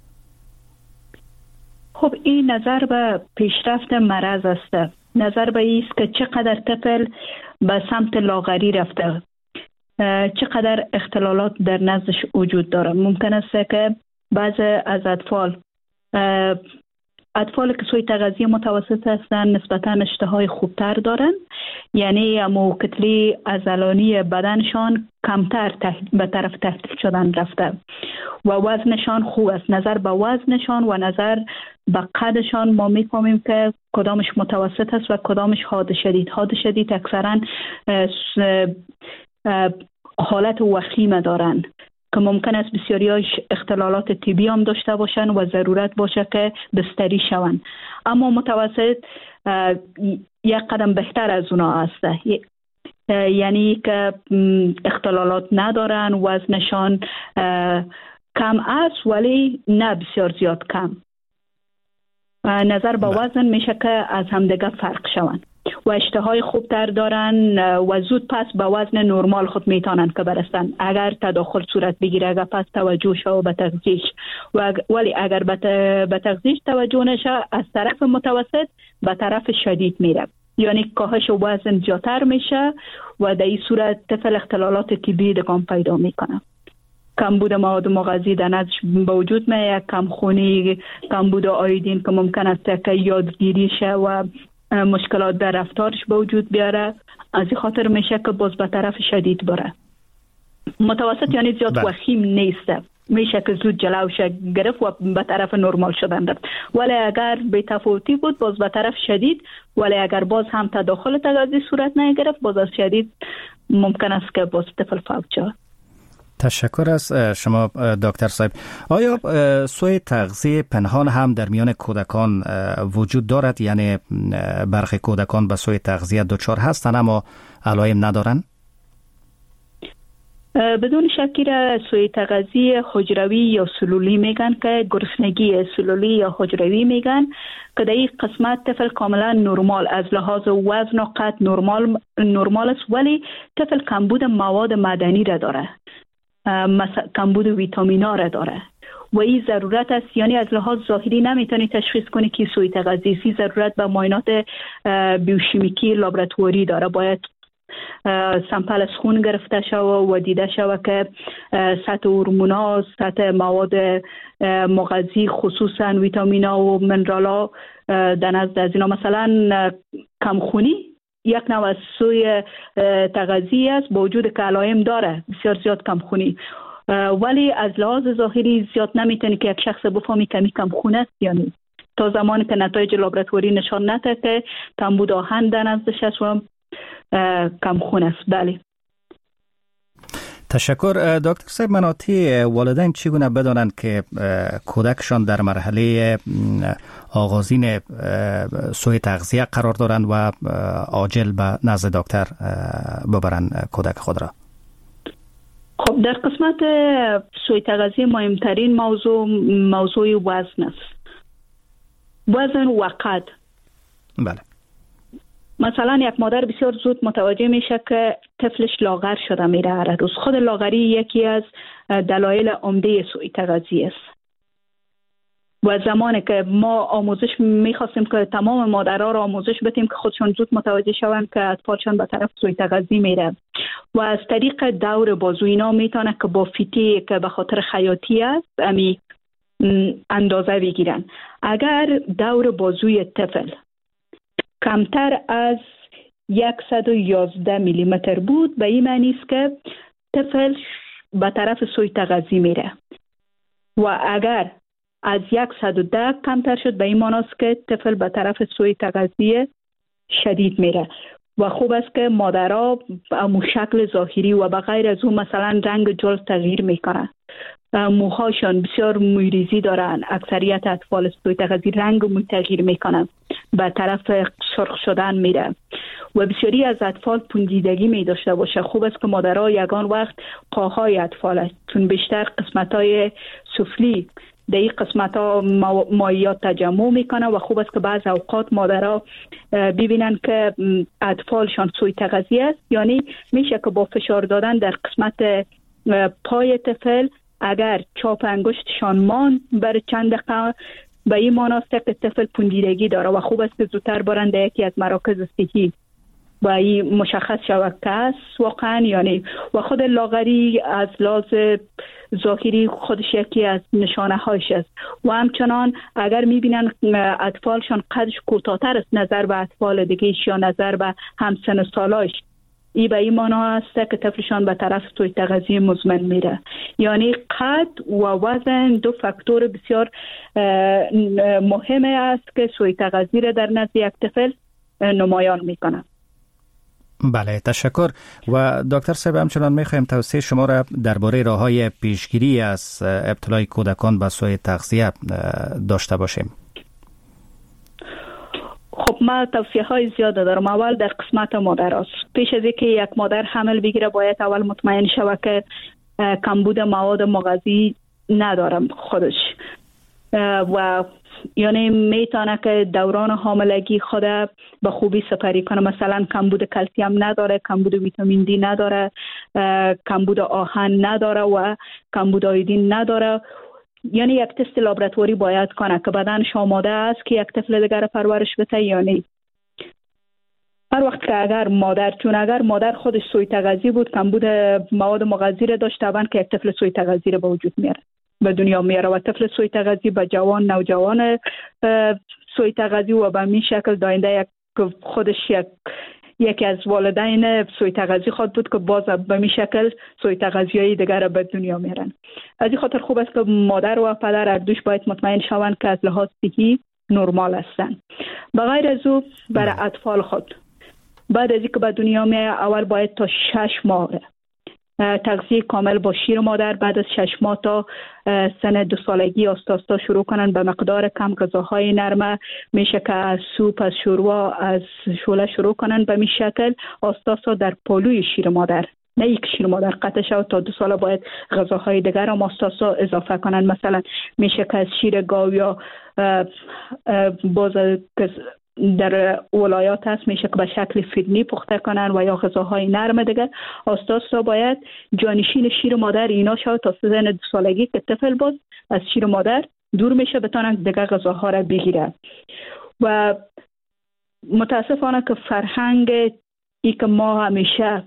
خب این نظر به پیشرفت مرض است. نظر به این است که چقدر طفل به سمت لاغری رفته، چقدر اختلالات در نزدش وجود داره. ممکن است که بعض از اطفال که سوء تغذیه متوسط هستند نسبتاً اشتهای خوبتر دارن، یعنی امو کتله عضلانی بدنشان کمتر به طرف تحریک شدن رفته و وزنشان خوب است. نظر به وزنشان و نظر به قدشان ما میفهمیم که کدامش متوسط است و کدامش حاد شدید. حاد شدید اکثرا حالت وخیم دارن که ممکن است بسیاریش اختلالات طبی هم داشته باشن و ضرورت باشه که بستری شون. اما متوسط یک قدم بهتر از اونا است، یعنی که اختلالات ندارن، وزنشان کم است ولی نه بسیار زیاد کم. نظر به وزن میشه که از همدیگه فرق شون و اشتهای خوبتر دارن و زود پس به وزن نرمال خود میتونن که برسن اگر تداخل صورت بگیره، اگر پس توجه شو به تغذیه‌اش. ولی اگر به تغذیه‌اش توجه نشه از طرف متوسط به طرف شدید میره، یعنی کاهش وزن زیادتر میشه و در این صورت طفل اختلالات طبی دگان پیدا میکنه. کمبود مواد مغذی در نزدش به وجود میاد، کمخونی، کمبود آیودین که ممکن است که یادگیری شه و مشکلات در رفتارش به وجود بیاره. از این خاطر میشه که باز به طرف شدید بره. متوسط یعنی زیاد وخیم نیست، میشه که زود جلوش گرفت و به طرف نرمال شدن رفت. ولی اگر بی تفاوتی بود باز به طرف شدید، ولی اگر باز هم تداخل تغذیه صورت نگرفت باز از شدید ممکن است که باز طفل فوت شود. تشکر از شما دکتر صاحب. آیا سوء تغذیه پنهان هم در میان کودکان وجود دارد؟ یعنی برخی کودکان به سوء تغذیه دچار هستند اما علائم ندارند؟ بدون شکی را سوء تغذیه حجروی یا سلولی میگن که گرسنگی سلولی یا حجروی میگن که در این قسمت طفل کاملا نرمال از لحاظ وزن و قد نرمال است، ولی طفل کمبود مواد معدنی را داره، کمبود ویتامینا را داره و این ضرورت است. یعنی از لحاظ ظاهری نمیتونی تشخیص کنی که سوء تغذیه است. ضرورت به معاینات بیوشیمیکی لابراتواری داره. باید سمپل از خون گرفته شود و دیده شود که سطح هورمونا، سطح مواد مغذی خصوصا ویتامینا و منرالا در نزد از اینا، مثلا کمخونی یک نوع از سوء تغذیه است با وجود که علائم داره بسیار زیاد کمخونی، ولی از لحاظ ظاهری زیاد نمیتونی که یک شخص بفهمی کمی کمخونه است یا نیست تا زمانی که نتایج لابراتواری نشان نده که کمبود آهن در نزدش است و کمخون است. بله. تشکر دکتر صاحب. مناطی والدین چگونه بدانند که کودکشان در مرحله آغازین سوء تغذیه قرار دارند و عاجل به نزد دکتر ببرند کودک خود را؟ خب در قسمت سوء تغذیه مهمترین موضوع وزن است. وزن و قد. بله. مثلا یک مادر بسیار زود متوجه میشه که طفلش لاغر شده میره هر روز. خود لاغری یکی از دلایل عمده سوء تغذیه است. و زمانی که ما آموزش میخواستیم که تمام مادرها را آموزش بدیم که خودشون زود متوجه شوند که اطفالشان به طرف سوء تغذیه میره و از طریق دور بازو اینا میتونه که با فیتی که به خاطر خیاطی است امی اندازه بگیرن. اگر دور بازوی طفل کمتر از 111 میلی متر بود به این معنی است که طفل به طرف سوء تغذیه میره و اگر از 110 کمتر شد به این معنی است که طفل به طرف سوء تغذیه شدید میره و خوب است که مادرها به شکل ظاهری و به غیر از اون مثلا رنگ جلد تغییر میکنن، موهاشان بسیار مویریزی دارن، اکثریت اطفال سوی تغذیه رنگ مو تغییر میکنن، به طرف سرخ شدن میره و بسیاری از اطفال پوندیدگی می داشته باشه. خوب است که مادرها یگان وقت پاهای اطفال چون بیشتر قسمت‌های سفلی در این قسمت‌ها مایعات تجمع میکنه و خوب است که بعض اوقات مادرها ببینن که اطفالشان سوی تغذیه است، یعنی میشه که با فشار دادن در قسمت پای طفل اگر چاپ انگشتشان مان بر چند دقیقه به این معناست که طفل پوندیدگی داره و خوب است که زودتر برن در یکی از مراکز صحی و این مشخص شود که است واقعا، یعنی و خود لاغری از لحاظ ظاهری خودش یکی از نشانه هایش است و همچنان اگر میبینن اطفالشان قدش کوتاه‌تر است نظر به اطفال دیگه یا نظر به همسن سالایش، این به این معنا است که طفلشان به طرف سوی تغذیه مزمن میره. یعنی قد و وزن دو فاکتور بسیار مهم است که سوی تغذیه در نزد یک طفل نمایان میکنه. بله، تشکر. و دکتر صاحب همچنان میخوایم توصیه شما را درباره راه‌های پیشگیری از ابتلای کودکان به سوی تغذیه داشته باشیم. خب ما توصیه های زیاده دارم. اول در قسمت مادر است. پیش از اینکه یک مادر حمل بگیره باید اول مطمئن شود که کمبود مواد مغذی ندارم خودش و یعنی میتونه که دوران حاملگی خود به خوبی سپری کنه، مثلا کمبود کلسیم نداره، کمبود ویتامین دی نداره، کمبود آهن نداره و کمبود آیودین نداره. یعنی یک تست لابراتواری باید کنه که بدنش آماده است که یک طفل دیگر پرورش بده یا نه. هر وقت که اگر مادر خودش سوی تغذیه بود، کمبود مواد مغذی را داشت، طبعا که یک طفل سوی تغذیه به وجود میاره، به دنیا میاره و طفل سوی تغذیه به نوجوان سوی تغذیه و به می شکل داینده خودش یکی از والدین سوی تغذیه خود بود که باز به می شکل سوی تغذیه‌ای دیگر به دنیا میارن. از این خاطر خوب است که مادر و پدر هر دوش باید مطمئن شوند که از لحاظ صحی نرمال هستن. بغیر از او برای اطفال خود بعد از اینکه به دنیا میاد اول باید تا 6 ماه تغذیه کامل با شیر مادر، بعد از 6 ماه تا سن 2 سالگی آستاستا شروع کنن به مقدار کم غذاهای نرمه، میشه که از سوپ، از شوروا، از شوله شروع کنن به می شکل آستاستا در پلوی شیر مادر، نه یک شیر مادر قطع شد. تا 2 سال باید غذاهای دیگر هم آستاستا اضافه کنن، مثلا میشه که از شیر گاو یا باز در ولایات هست میشه که به شکل فیدنی پخته کنن و یا غذاهای نرم دیگه. آستاستا باید جانشین شیر مادر اینا شد تا سن 2 سالگی که طفل باز از شیر مادر دور میشه بتونن دیگه غذاها را بگیره. و متاسفانه که فرهنگ ای که ما همیشه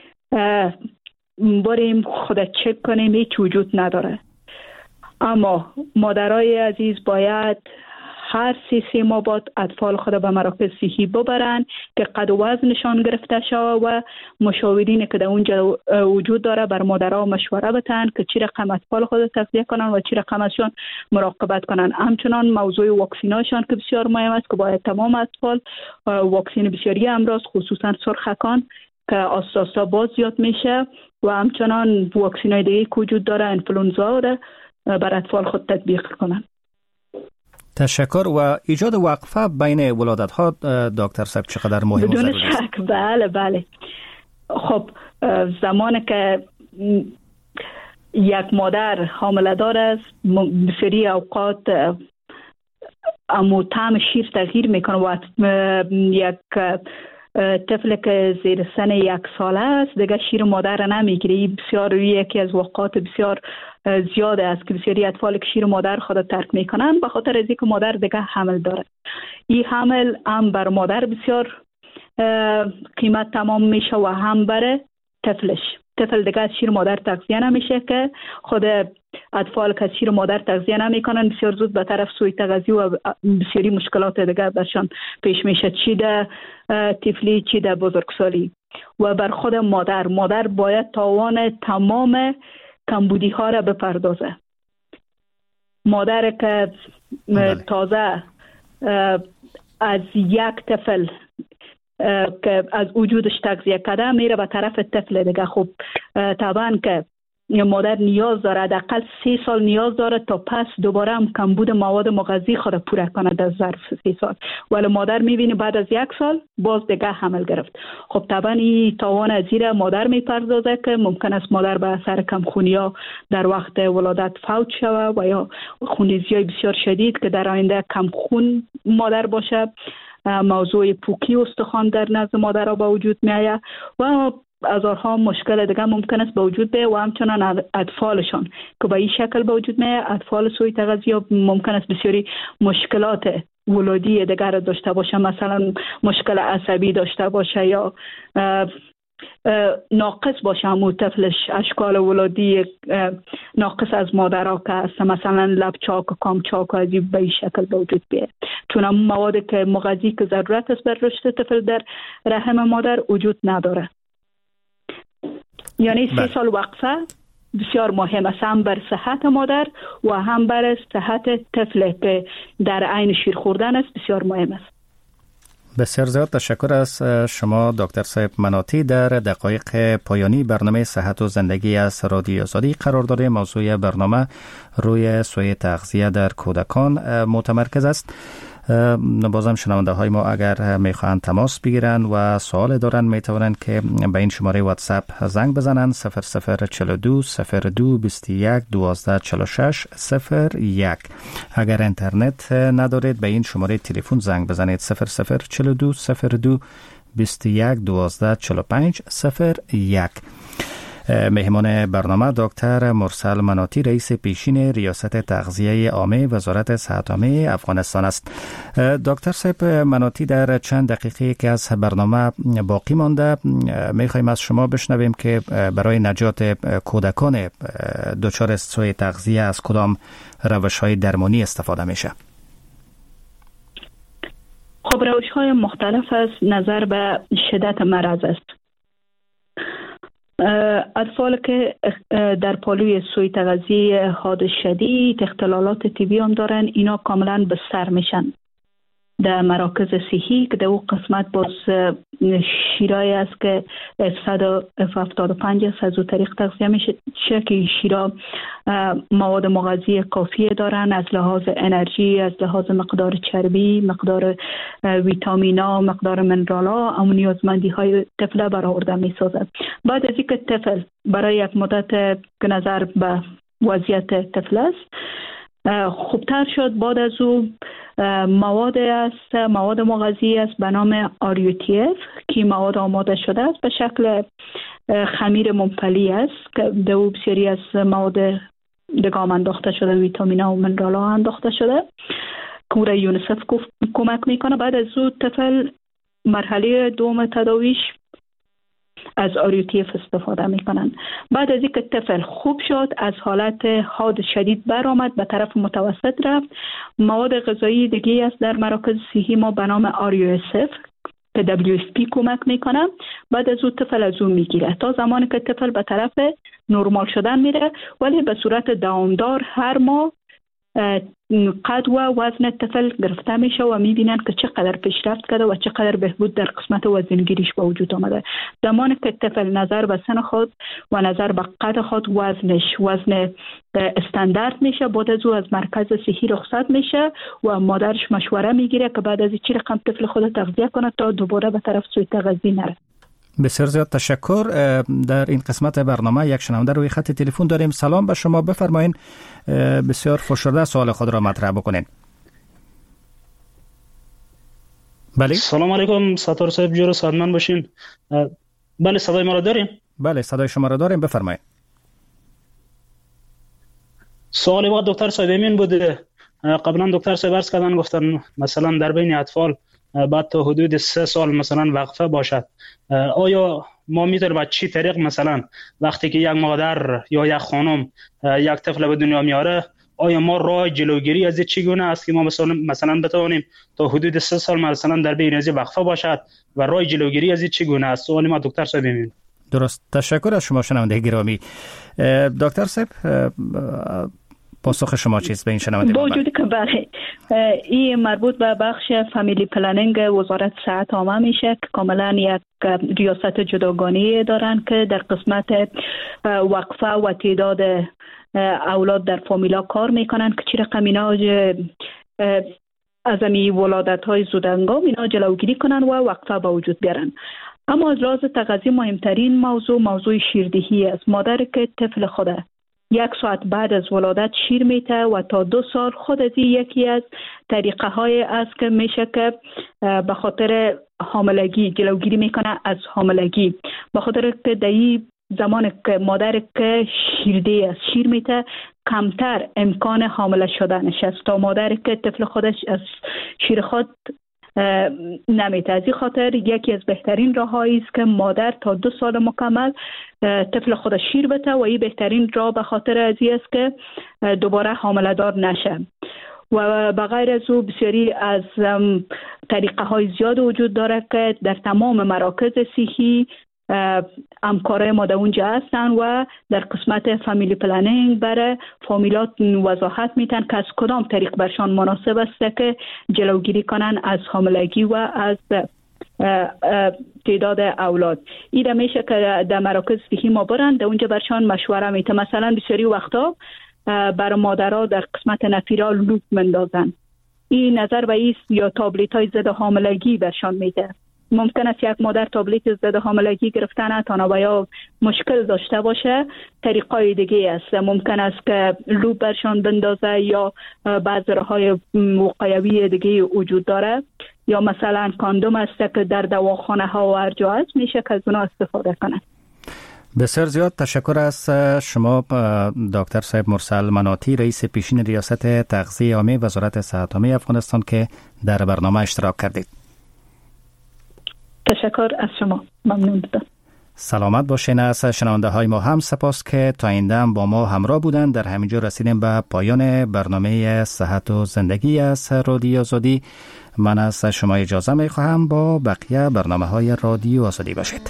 بریم خود چک کنیم هیچ وجود نداره، اما مادرای عزیز باید هر 3 ماه بعد اطفال خود به مراکز صحی ببرن که قد و وزنشان گرفته شود و مشاورین که در اونجا وجود داره بر مادرها مشوره بدن که چی رقم اطفال خود تغذیه کنن و چی رقم ازشان مراقبت کنن. همچنان موضوع واکسیناشان که بسیار مهم است که باید تمام اطفال واکسین بسیاری امراض خصوصا سرخکان که آستاستا باز زیاد میشه و همچنان واکسینای دیگه که وجود داره انفلونزا را بر اطفال خود تطبیق کنن. تشکر. و ایجاد وقفه بین ولادت ها دکتر صاحب چقدر مهم و ضروری است؟ بدون شک. بله. خب زمانی که یک مادر حامله دار است بسیاری اوقات طعم شیر تغییر میکنه و یک طفل که زیر سن 1 ساله است دیگه شیر مادر را نمیگیره. بسیار یکی از واقعات بسیار زیاده است که بسیاری اطفال که شیر مادر خود ترک میکنن به خاطر از اینکه مادر دیگه حمل داره. این حمل هم بر مادر بسیار قیمت تمام میشه و هم بر طفلش. طفل دیگه از شیر مادر تغذیه نمیشه که خود اطفال که از شیر مادر تغذیه نمیکنن بسیار زود به طرف سوی تغذیه و بسیاری مشکلات دیگه برشان پیش میشه، چی ده طفلی چی ده بزرگسالی. و بر خود مادر باید تاوان تمام کمبودی ها را بپردازه. مادر که تازه از یک طفل که از وجودش تغذیه کرده میره به طرف طفل دیگه. خب طبعا که مادر نیاز داره، حداقل 3 سال نیاز داره تا پس دوباره هم کمبود مواد مغذی خود پوره کنه در ظرف 3 سال. ولی مادر میبینی بعد از 1 سال باز دیگه حمل گرفت. خب طبعا این تاوان از زیر مادر میپردازه که ممکن است مادر به اثر کمخونی ها در وقت ولادت فوت شود و یا خونریزی های بسیار شدید که در آینده کمخون مادر باشه. موضوع پوکی استخوان در نزد مادر ها به وجود میآید و هزارها مشکل دیگه ممکن است به وجود بیاید و همچنان اطفالشان که به این شکل به وجود میآید. اطفال سوی تغذیه ممکن است بسیاری مشکلات ولادی دیگر را داشته باشه، مثلا مشکل عصبی داشته باشه یا ناقص باشه. همون طفلش اشکال ولادی ناقص از مادرها که هست، مثلا لب چاک و کام چاک و از به این شکل به وجود بیاید، چون هم موادی که مغذی که ضرورت است بر رشد طفل در رحم مادر وجود نداره. یعنی 3 سال وقفه بسیار مهم است، هم بر صحت مادر و هم بر صحت طفل که در عین شیر خوردن است بسیار مهم است. بسیار زیاد تشکر از شما دکتر صاحب مناطی. در دقایق پایانی برنامه صحت و زندگی از رادیو آزادی قرار داره. موضوع برنامه روی سوء تغذیه در کودکان متمرکز است. بازم شنونده های ما اگر میخواهند تماس بگیرن و سوال دارن میتونن که به این شماره واتساپ زنگ بزنن 0042 02 21 12 46 01. اگر اینترنت ندارید به این شماره تلفن زنگ بزنید 0042 02 21 12 45 01. مهمان برنامه دکتر مرسل مناطی رئیس پیشین ریاست تغذیه عامه وزارت صحت عامه افغانستان است. دکتر صاحب مناطی، در چند دقیقه که از برنامه باقی مانده میخوایم از شما بشنویم که برای نجات کودکان دچار سوء تغذیه از کدام روش‌های درمانی استفاده میشه؟ خب روش‌های مختلف است، نظر به شدت مرض است. اطفال که در پالوی سوء تغذیه حاد شدید اختلالات طبی هم دارن، اینا کاملا بستر میشن در مراکز صحی که در اون قسمت باز شیرایی است که 175 از اون طریق تغذیه میشه که شیرا مواد مغذی کافی دارن از لحاظ انرژی، از لحاظ مقدار چربی، مقدار ویتامینا، مقدار منرالا، همون نیازمندی های طفل برآورده میسازد. بعد از اینکه طفل برای یک مدت که نظر به وضعیت طفل است خوبتر شد، بعد از او مواد مغذی است به نام RUTF که مواد آماده شده است به شکل خمیر ممپلی است که در او بسیاری از مواد دگام انداخته شده، ویتامین‌ها و منرال‌ها انداخته شده که او را یونیسف کمک میکنه. بعد از او طفل مرحله دوم تداویش از RUTF استفاده میکنن. بعد از اینکه طفل خوب شد، از حالت حاد شدید برآمد به طرف متوسط رفت، مواد غذایی دیگه است در مراکز صحی ما به نام RUSF که WFP کمک میکنه. بعد از اون طفل از اون میگیره تا زمانی که طفل به طرف نرمال شدن میره، ولی به صورت دوامدار هر ماه قد و وزن طفل گرفته میشه و میبینن که چقدر پیشرفت کرده و چقدر بهبود در قسمت وزنگیریش به وجود آمده. زمانی که طفل نظر به سن خود و نظر به قد خود وزن استاندارد میشه، بعد از او از مرکز صحی رخصت میشه و مادرش مشوره میگیره که بعد از چی رقم طفل خود تغذیه کنه تا دوباره به طرف سوء تغذیه نره. بسیار زیاد تشکر. در این قسمت برنامه یک شنونده روی خط تلفن داریم. سلام به شما، بفرمایید بسیار فشرده سوال خود را مطرح بکنین. بله سلام علیکم ستار صاحب، جور سعادتمند باشین. بله صدای ما را دارین؟ بله صدای شما را داریم، بفرمایید. سوال وقت دکتر صاحب امین بوده. قبلا دکتر صاحب عرض کردن گفتن مثلا در بین اطفال بعد تا حدود 3 سال مثلا وقفه باشد. آیا ما میتونیم با چی طریق مثلا وقتی که یک مادر یا یک خانم یک طفل به دنیا میاره، آیا ما راه جلوگیری از چگونه است که ما مثلا بتوانیم تا حدود 3 سال مثلا در بین از وقفه باشد و راه جلوگیری از چگونه است؟ سوال ما دکتر صاحب ببینید. درست، تشکر از شما شنونده گرامی. دکتر صاحب پاسخ شما چیست به این شنونده؟ با وجودی که بله این مربوط به بخش فامیلی پلنینگ وزارت صحت عامه میشه که کاملا یک ریاست جداگانه دارن که در قسمت وقفه و تعداد اولاد در فامیلا کار میکنن که چی رقم اینا از امی ولادت های زودهنگام اینا جلوگیری کنن و وقفه به وجود بیارن. اما از لحاظ تغذیه مهمترین موضوع شیردهی است. مادر که طفل خوده 1 ساعت بعد از ولادت شیر میته و تا 2 سال خود از یکی از طریقه های است که میشه که به خاطر حاملگی جلوگیری میکنه از حاملگی، به خاطر که در این زمان که مادر که شیرده است شیر میته کمتر امکان حامله شدنش است تا مادر که طفل خودش از شیر خود نمیته. از این خاطر یکی از بهترین راههایی است که مادر تا 2 سال مکمل طفل خودش شیر بده و این بهترین راه به خاطر از این است که دوباره حامله دار نشه. و بغیر از او بسیاری از طریقه های زیاد وجود داره که در تمام مراکز صحی همکارای ما در اونجا هستن و در قسمت فامیلی پلنینگ برای فامیلات وضاحت میتن که از کدام طریق برشان مناسب است که جلوگیری کنن از حاملگی و از تعداد اولاد. این میشه که در مراکز صحی ما برن در اونجا برشان مشوره میتن. مثلا بسیاری وقتا برای مادرها در قسمت نفیرا لوپ مندازن. این نظر و ایست یا تابلیت های ضد حاملگی برشان میده. ممکن است یک مادر تابلیت ضد حاملگی گرفته نتونه و یا مشکل داشته باشه، طریقای دیگه است. ممکن است که لوپ برشان بندازه یا بعض راههای وقایوی دیگه وجود داره، یا مثلا کاندوم است که در دواخانه ها و هر جا هست میشه که از اونها استفاده کنه. بسیار زیاد تشکر از شما دکتر صاحب مرسل مناطی، رئیس پیشین ریاست تغذیه عامه وزارت صحت عامه افغانستان که در برنامه اشتراک کردید. تشکر از شما، ممنون بودم. سلامت باشین. از شنونده های ما هم سپاس که تا این دم با ما همراه بودن. در همینجا رسیدیم به پایان برنامه صحت و زندگی از رادیو آزادی. من از شما اجازه می خواهم با بقیه برنامه های رادیو آزادی باشید.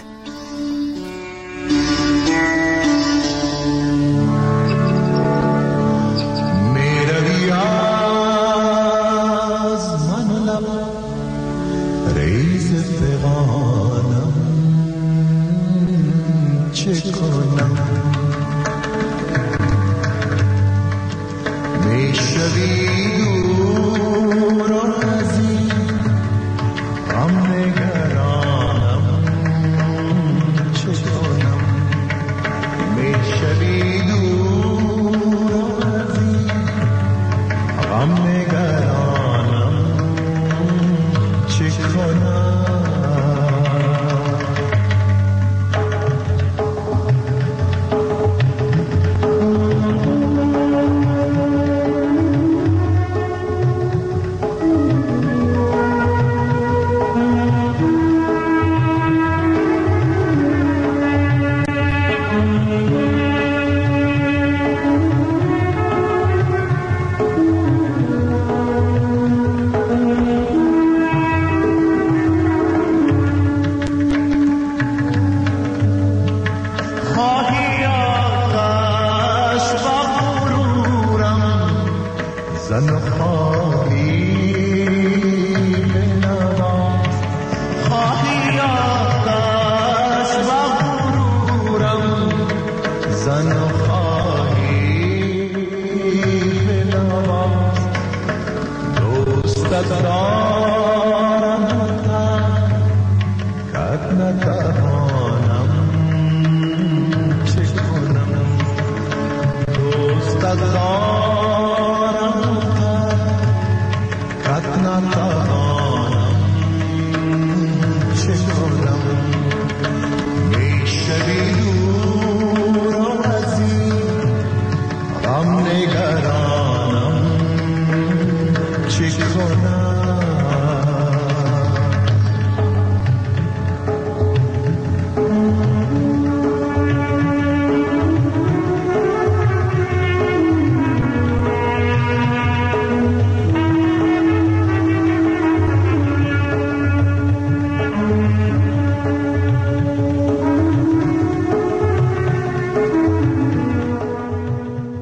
زن